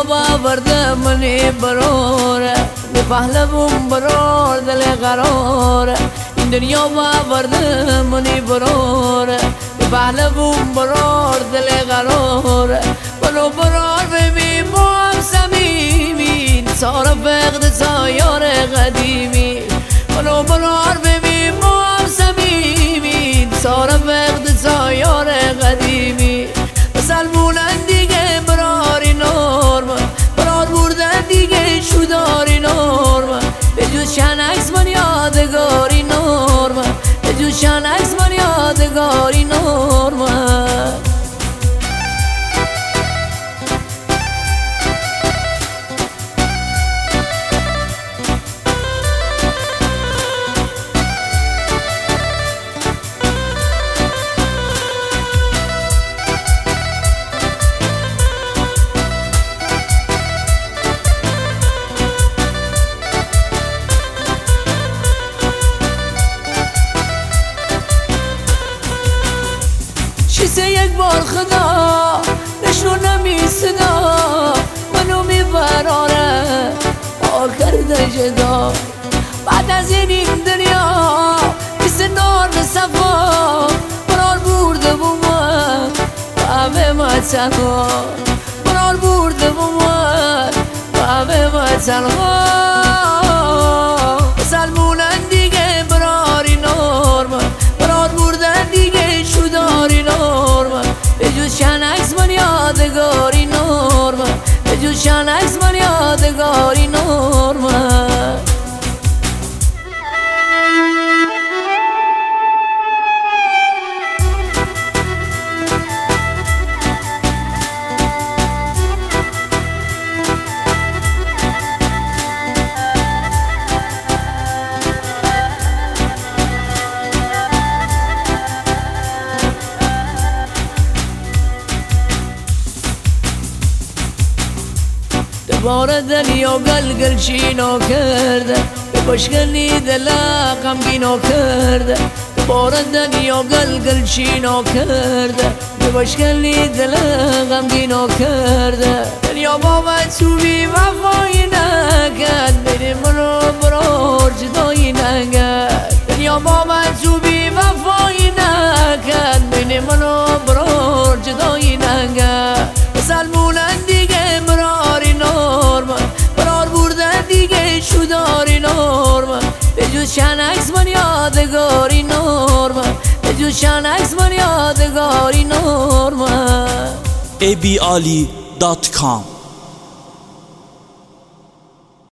باورده منی براره به پهلوم برار دل قراره این دنیا باورده منی براره به پهلوم برار دل قراره منو برار ببین با هم صمیمین سار فقد سایار قدیمی منو برار ببین با هم صمیمین سار فقد سایار قدیمی سلمونن دیگه براری نرمه برار بردن دیگه شوداری نرمه به جز شنکس من یادگاری نرمه به جز شنکس من یادگاری نرمه یک بار خدا نشونه می صدا منو می براره کرده جدا بعد از این دنیا مثل نار صفا برار برده بومن همه متنها برار برده بومن همه متنها سلمونن دیگه براری نرمه برار بردن دیگه شوداری نرمه به جز شنکس من یادگاری نرمه به جز شنکس من یادگاری نرمه بار دنیا گلگل چینو کرده به بشکنی دل غمگینو کرده بار دنیا گلگل چینو کرده به بشکنی دل غمگینو کرده دنیا با من تو بی وفایی نکرد بین منو برار جدایی نکرد دنیا با من تو بی وفایی نکرد بین منو برار جدایی نکرد سلمونن دیگه براری نرمه برار بردن دیگه شوداری نرمه به جز شنکس من یادگاری نرمه به جز شنکس من یادگاری نرمه abali.com